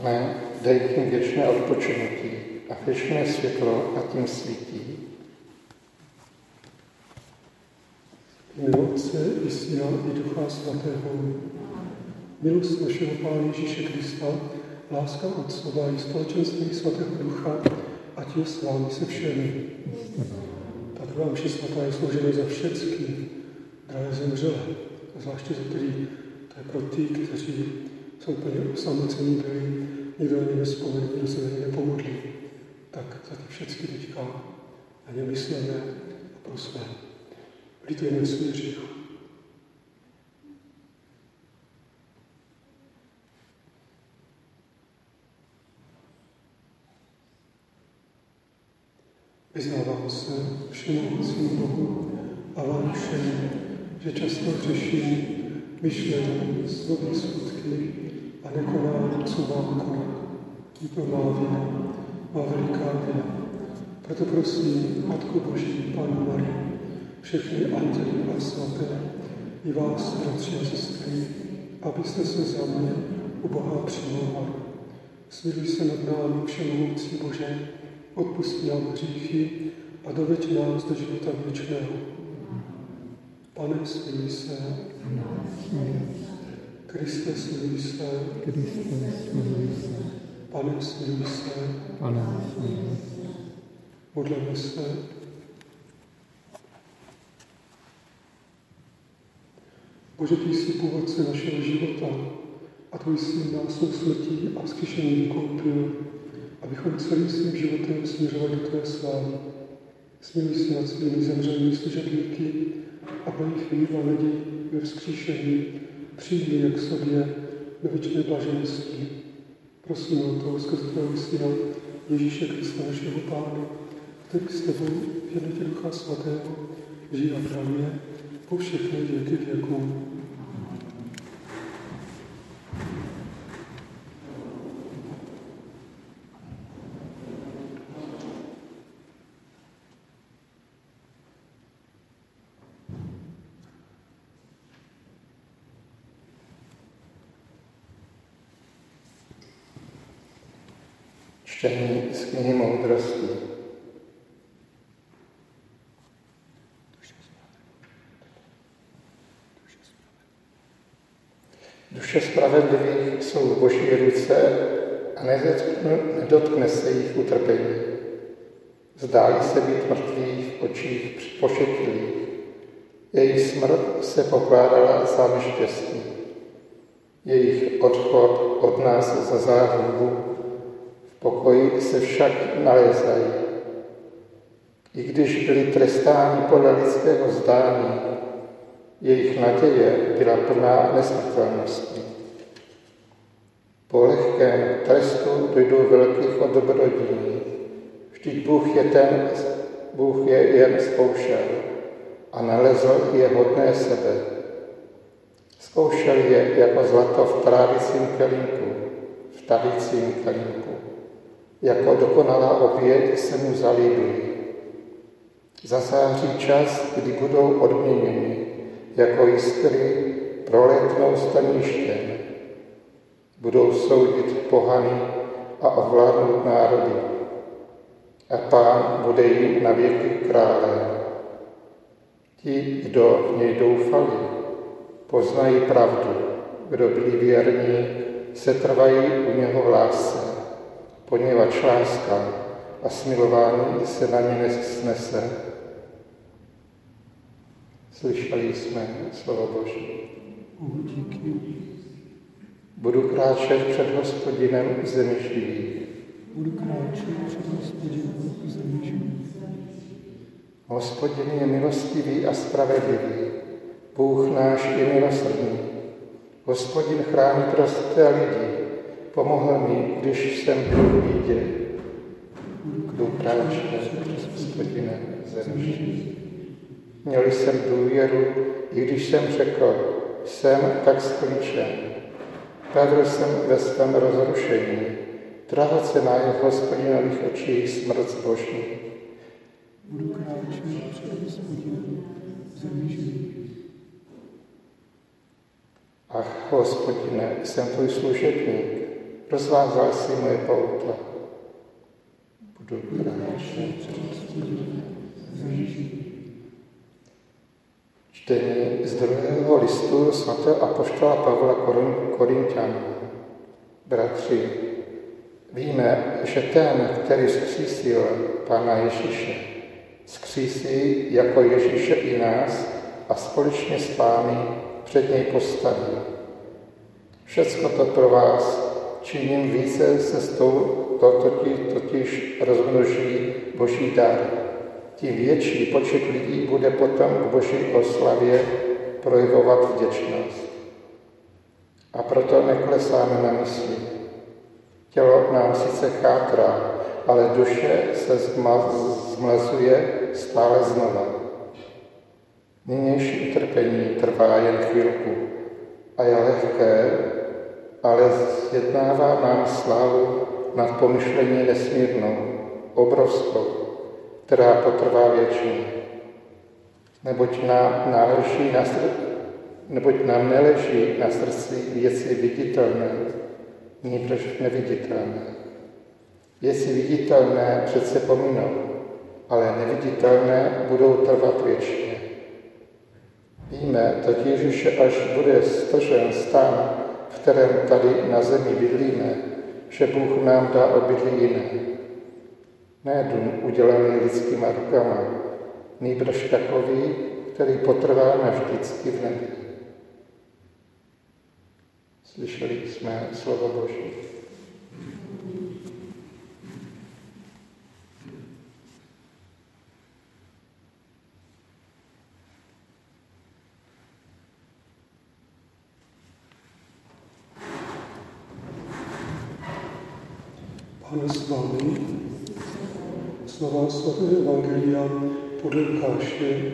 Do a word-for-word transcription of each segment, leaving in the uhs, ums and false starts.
Amen. Dej jim věčné odpočinutí a věčné světlo a tím svítí. Jméno Otce i Syna i Ducha Svatého. Milost našeho Pána Ježíše Krista, láska Otcova i společenství Svatého Ducha, ať je s vámi se všemi. Ta druhá mše svatá je složena za všechny drahé zemřelé, zvláště za který, to je pro ty, kteří jsou úplně osamocení byli, nikdo na ně nevzpomene, nikdo se na ně nepomodlí. Tak za ty všechny teďka na ně myslíme a prosme. Litujeme svůj hřích. Vyznávám se všemohoucímu Bohu a vám všem, že často hřeším myšlením, slovy, skutky a nekonám, co mám konat. Je to má vina, má veliká vina. Proto prosím Matku Boží, Pannu Marii, všechny anděly a svaté, i vás, bratři a sestry, abyste se za mě u Boha přimlouvali. Smiluj se nad námi, všemohoucí Bože, odpustí nám hříchy a doveď nás do života věčného. Pane, smiluj se. Kriste, smiluj se. Pane, smiluj se. Modleme se. Bože, ty jsi původce našeho života a tvůj syn nás svou smrtí a vzkříšením vykoupil, abychom celým svým životem směřovali do tvé slávy. Smiluj se nad svými zemřelými služebníky a pro jejich víru a naději ve vzkříšení přijmi jak sobě do věčné blaženosti. Prosím o to skrze tvého syna Ježíše Krista, našeho Pána, který s tebou v jednotě Ducha Svatého žije a kráľuje po všechny věky věků. Čtení z knihy Moudrosti. Duše spravedlivých jsou v Boží ruce a nedotkne se jich utrpení. Zdáli se být mrtví v očích pošetilých. Jejich smrt se pokládala za neštěstí. Jejich odchod od nás za záhubu, v pokoji se však nalézají. I když byli trestáni podle lidského zdání, jejich naděje byla plná nesmrtelnosti. Po lehkém trestu dojdou velkých dobrodění. Vždyť Bůh je ten, Bůh je jen zkoušel a nalezl je hodné sebe. Zkoušel je jako zlato v trávicím kelímku, v tavicím kelímku. Jako dokonalá oběť se mu zalíbili. Zasáří čas, kdy budou odměněni, jako jiskry prolétnou staništěm. Budou soudit pohany a ovládnout národy. A Pán bude jim na věky králem. Ti, kdo v něj doufali, poznají pravdu. Kdo byli věrní, se trvají u něho v lásce, poněvadž láska a smilování se na ně nesnese. Slyšeli jsme slovo Boží. Budu kráčet před Hospodinem v zemi živých. Budu kráčet před Hospodinem v zemi živých. Hospodin je milostivý a spravedlivý. Bůh náš je milosrdný. Hospodin chrání prosté lidi. Pomohl mi, když jsem byl v bídě. Budu kráčet před Hospodinem v zemi živých. Měl jsem důvěru, i když jsem řekl, jsem tak sklíčen. Padl jsem ve svém rozrušení. Drahocenná je v Hospodinových očích smrt zbožných. Budu kráčet před Hospodinem v zemi živých. Ach, Hospodine, jsem tvůj služebník. rozvázal si moje poutla. Budu právě čtení z druhého listu svatého apoštola Pavla Korinťanům. Bratři, víme, že ten, který vzkřísil Pána Ježíše, vzkřísí jako Ježíše i nás a společně s Pány před něj postaví. Všecko to pro vás činím více cestou, to totiž, totiž rozmnoží Boží dar. Tím větší počet lidí bude potom k Boží oslavě projevovat vděčnost. A proto neklesáme na mysli. Tělo nám sice chátrá, ale duše se zmlazuje stále znova. Nynější utrpení trvá jen chvilku a je lehké, ale zjednává nám slávu nad pomyšlení nesmírnou, obrovskou, která potrvá věčně. Neboť nám, náleží na sr- neboť nám neleží na srdci věci viditelné, nýbrž neviditelné. Věci viditelné přece pominou, ale neviditelné budou trvat věčně. Víme totiž, že až bude stržen stán, v kterém tady na zemi bydlíme, že Bůh nám dá obydlí jiné. Ne dům udělaný lidskýma rukama, nýbrž takový, který potrvá navždycky v nebi. Slyšeli jsme slovo Boží. Pane s vámi, slova svatého Evangelia podle Lukáše.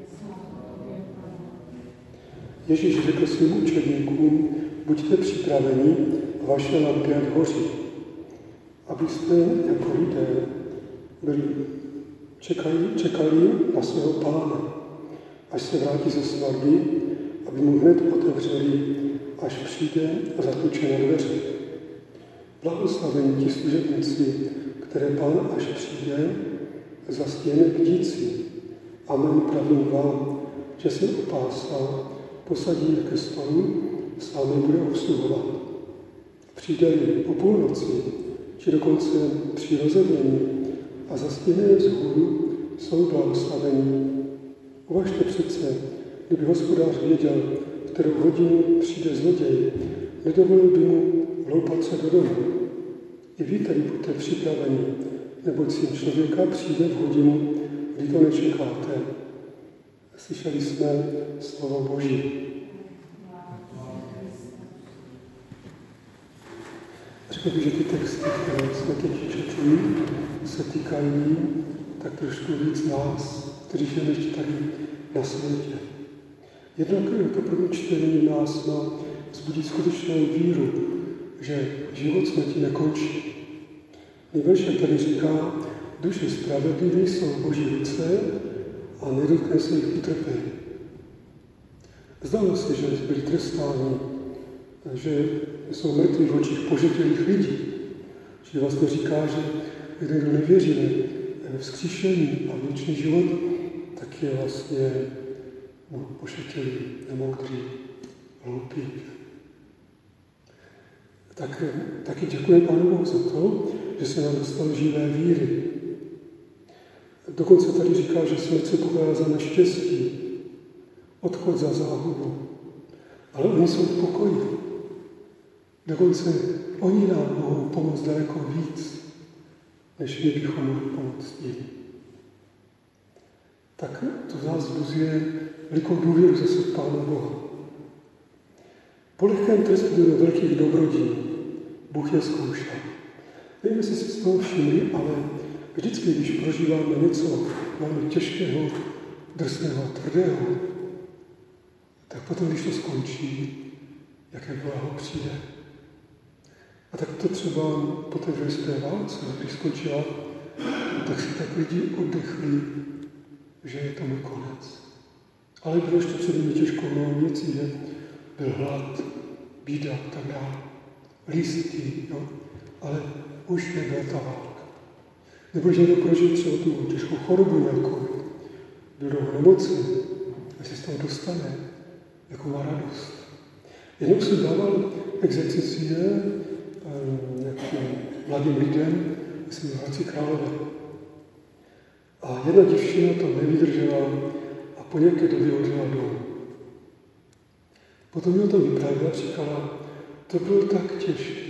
Ježíš řekl svým učedníkům, buďte připraveni a vaše lampy ať hoří, abyste jako lidé byli, čekali, čekali na svého Pána, až se vrátí ze svatby, aby mu hned otevřeli, až přijde a zatluče na dveře. Blahoslavení ti služebníci, které Pán, až přijde, zastěhne bdící. Amen, pravím vám, že se opásá, posadí ke stolu, s vámi bude obsluhovat. Přijde-li o půlnoci, či dokonce při rozednění a zastěhne vzhůru, jsou blahoslavení. Uvažte přece, kdyby hospodář věděl, v kterou hodinu přijde zloděj, nedovolil by mu vloupat se do domu. I vy tady buďte připraveni, neboť syn člověka přijde v hodinu, kdy to nečekáte. Slyšeli jsme slovo Boží. Řekl bych, že ty texty, které jsme teď četli, se týkají tak trošku víc nás, kteří žijeme ještě tady na světě. Jednak to první čtení nás má vzbudit skutečnou víru, že život smrti nekončí. Nejveršek tady říká, duše spravedlivé jsou v Boží ruce a nedotkne se jich utrpení. Zdalo se, že byli trestáni, že jsou mrtví v očích požetělých lidí. Že vlastně říká, že kdo nevěří ve vzkříšení a věčný život, tak je vlastně no, pošetilý, nemoudrý, hloupý. Tak taky děkuji Pánu Bohu za to, že se nám dostal živé víry. Dokonce tady říká, že smrt se pokládá za neštěstí, odchod za záhubu. Ale oni jsou v pokoji. Dokonce oni nám mohou pomoct daleko víc, než my bychom mohli pomoct jim. Tak to nás vzbuzuje velikou důvěru zase v Pána Boha. Po lehkém trestu do velkých dobrodí Bůh je zkoušel. Nevím, jestli si z toho všimli, ale vždycky, když prožíváme něco velmi těžkého, drsného, tvrdého, tak potom, když to skončí, jaké blaho přijde. A tak to třeba po té druhé válce, když skončila, tak si tak lidi oddechli, že je tomu konec. Ale bylo ještě před nimi těžkou mnoho věcí, že byl hlad, bída a tak dále. lístky, jo? Ale už nebyla ta válka. Nebo že někdo prožil třeba tu těžkou chorobu nějakou, byl dlouho nemocný, a se z toho dostane, jako má radost. Jednou jsem dával exercicie nějakým mladým lidem, myslím, v Hradci Králové. A jedna děvčina to nevydržela a po nějaké době odjela domů. Potom mi o tom vyprávěla a říkala, to bylo tak těžké.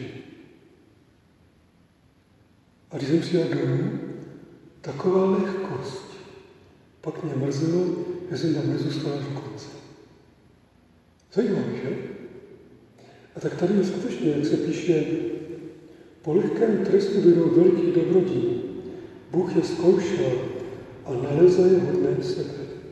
A když jsem přijel domů, taková lehkost. Pak mě mrzelo, že jsem tam nezůstala do konce. Zajímavé, že? A tak tady je skutečně, jak se píše, po lehkém trestu bylo veliký dobrodí. Bůh je zkoušel a nalezá je hodné sebe.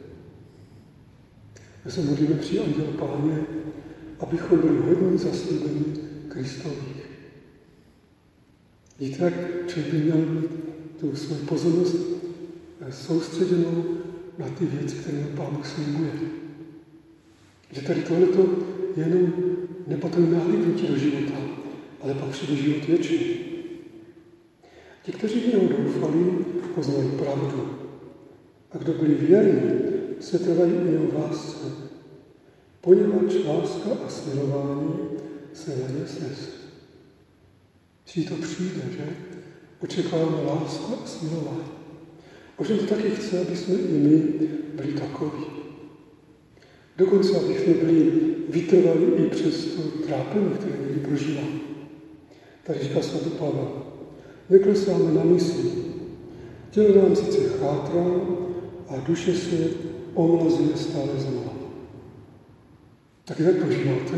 My se modlíme při Anděl Páně, abychom byli hodní zaslíbení Kristových. Víte, jak člověk by měl tu svou pozornost soustředěnou na ty věci, které nám Pán Bůh slibuje. Že tady tohleto je jenom nepatrné nahlídnutí do života, ale pak přijde život věčný. Ti, kteří v něho doufali, poznají pravdu. A kdo byli věrní, se trvají u něho v lásce, poněvadž láska a smilování se na ně snese. Přijde to přijde, že? Očekáváme lásku a smilování. Možná to taky chce, aby jsme i my byli takoví. Dokonce, aby jsme byli vytrvali i přes to trápení, které někdy prožíváme. Tady říká svatý Pavel. Neklesáme na mysli. Tělo nám sice chátrá a duše se omlazuje stále znova. Tak jak prožíváte?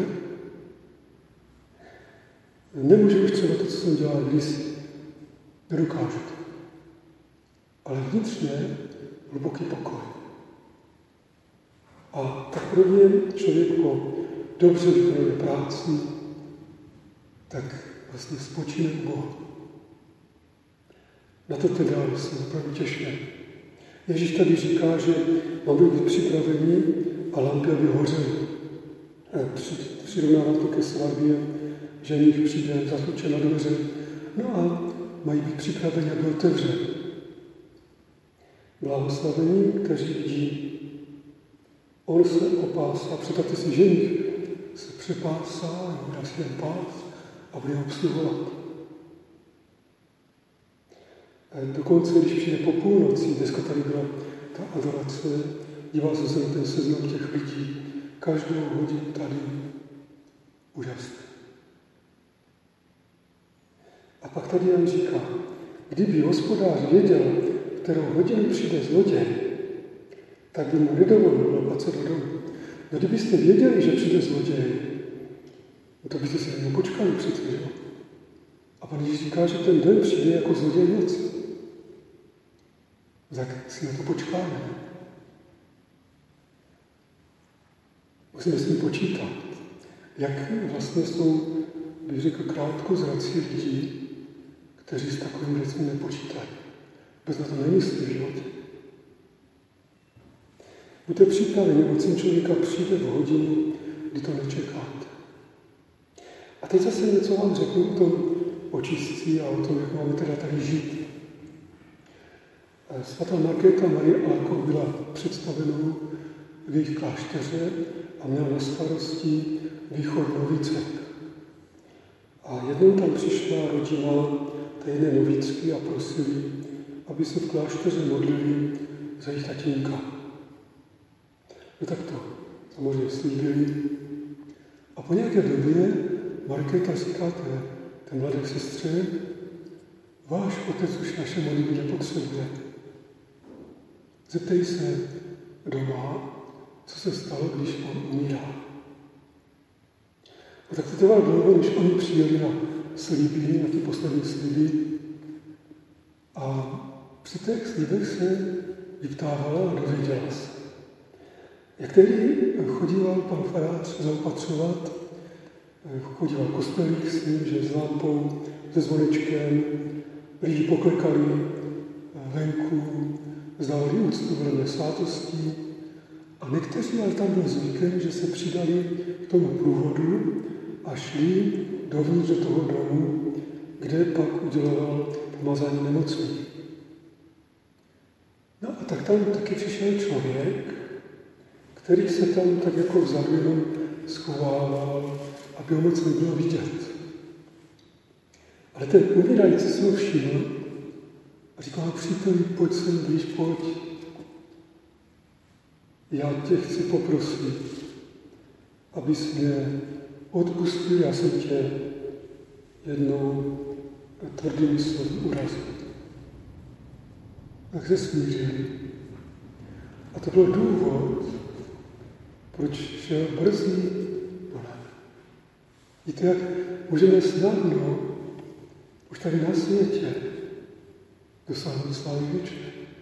Nemůžu už třeba to, co jsem dělal kdysi. Nedokážu to. Ale vnitřně hluboký pokoj. A tak prvně člověk po dobře vykonané práci, tak vlastně spočíne u Boha. Na to teda se opravdu těšíme. Ježíš tady říká, že máme být připraveni a lampy, aby hořely. Přirovnává to ke svatbě, ženich přijde, zatluče na dveře, no a mají být připraveni, aby otevřeli. Blahoslavení, kteří vidí. On se opásá, představte si, ženich se přepásá, dá si ten pás a bude obsluhovat. Dokonce, když přijde po půlnoci, dneska tady byla ta adorace, díval jsem se na ten seznam těch lidí, každou hodinu tady úžasné. A pak tady Jan říká, kdyby hospodář věděl, kterou hodinu přijde zloděj, tak by mu nedovolil lopat se do domu. No kdybyste věděli, že přijde zloděj, no to byste si na něj počkali přece, že? A Pan Ježíš říká, že ten den přijde jako zloděj noc. Tak si na to počkáme. Musíme s ním počítat, jak vlastně jsou, bych řekl, krátkozrací lidí, kteří s takovými věcmi nepočítají. Bez na to nemyslí v životě. Buďte připraveni, neboť člověka přijde v hodinu, kdy to nečekáte. A teď zase něco vám řeknu o tom očistci a o tom, jak máme teda tady žít. Svatá Markéta Marie Alaková byla představenou v jejich klášteře a měla na starosti východ novicek. A jednou tam přišla rodina té jedné novicky a prosili, aby se v klášteře modlili za jejich tatínka. No tak to samozřejmě slíbili. A po nějaké době Markéta říká té, té mladé sestře, váš otec už naše modlitby nepotřebuje. Zeptej se doma, co se stalo, když on umírá. A tak to trvalo dlouho, než oni přijeli na slíby, na ty poslední slíby. A při těch slíbech se vyptávala a dověděla se. Jak tedy chodíval pan farář zaopatřovat, chodíval kostelík s ním, že s lámpou, se zvonečkem, lidi poklekali venku, zdávali úctu velmi svátostí. A někteří ale tam byl zvykem, že se přidali k tomu průvodu a šli dovnitř do toho domu, kde pak uděloval pomazání nemocných. No a tak tam taky přišel člověk, který se tam tak jako vzadu jenom schovával, aby ho moc nebylo vidět. Ale ten umírající si ho všiml a říkal, příteli, pojď sem blíž, pojď. Já tě chci poprosit, abys mě odpustil, já jsem tě jednou tvrdými slovy urazil. Tak se smířili. A to byl důvod, proč šel brzy do nebe. Víte, jak můžeme snadno už tady na světě dosáhnout slávy věčné.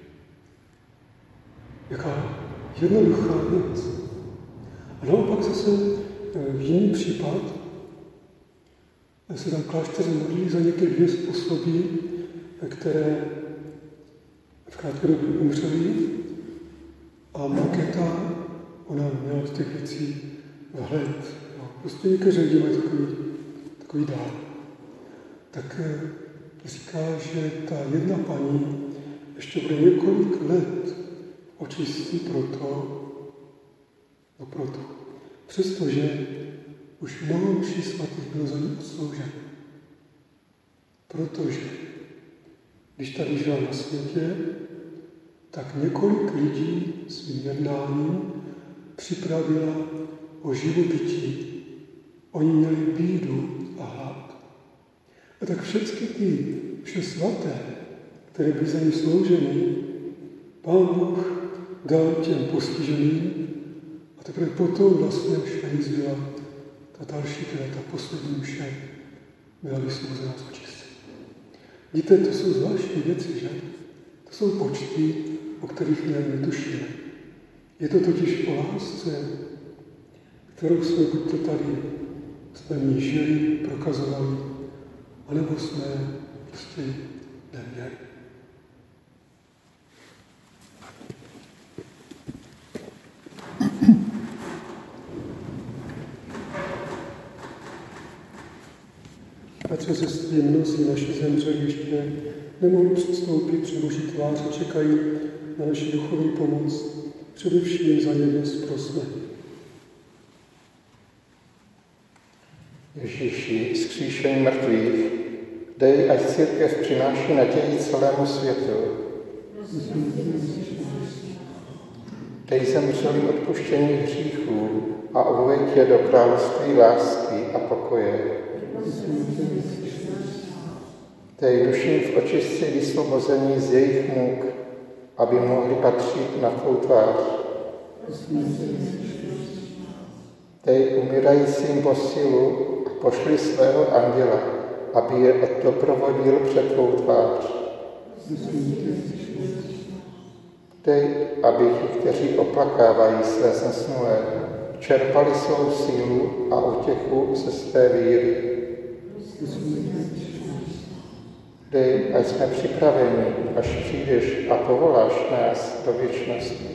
Jaká jednoduchá věc. A naopak zase v jiný případ se tam klášteře modlí za některé dvě osoby, které v krátké době umřely a Markéta, ona měla z těch věcí vhled. No, prostě někteří lidi mají takový, takový dár. Tak říká, že ta jedna paní ještě bude několik let očistí proto, no proto, přestože už mnoho mší svatých bylo za ní odslouženo. Protože když tady žila na světě, tak několik lidí svým jednáním připravila o živobytí. Oni měli bídu a hlad. A tak všechny ty vše svaté, které byly za ní slouženy, Pán Bůh dal těm postiženým a teprve potom vlastně až na ní zbyla ta další, teda ta poslední mše, byla vysvouzena z očistení. Víte, to jsou zvláštní věci, že? To jsou počty, o kterých my ani netušíme. Je to totiž o lásce, kterou jsme buď to tady jsme ní žili, prokazovali, anebo jsme prostě neměli. Bratře, sestry, mnozí naši zemřeli ještě nemohli předstoupit před Boží tvář a čekají na naši duchovní pomoc. Především za ně dnes prosme. Ježíši, vzkříšení mrtvých, dej, ať církev přináší naději celému světu. Dej zemřelým odpuštění hříchů a obveď je do království lásky a pokoje. Dej duším v očistci vysvobození z jejich muk, aby mohli patřit na tvou tvář. Dej umírajícím posilu a pošli svého anděla, aby je doprovodil před tvou tvář. Dej, aby ti, kteří oplakávají své zesnulé, čerpali svou sílu a útěchu ze své víry. Dej, ať jsme připraveni, až přijdeš a povoláš nás do věčnosti.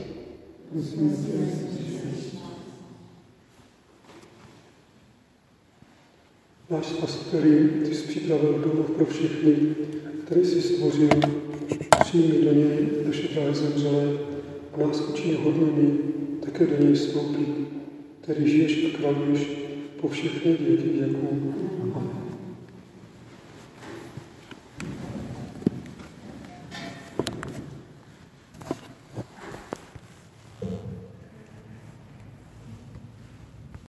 Náš Spasiteli, ty jsi připravil domov pro všechny, který jsi stvořil, přijmi do něj naše drahé zemřelé a nás učiní hodnými také do něj vstoupit, který žiješ a králuješ po všechny věky věků. Amen.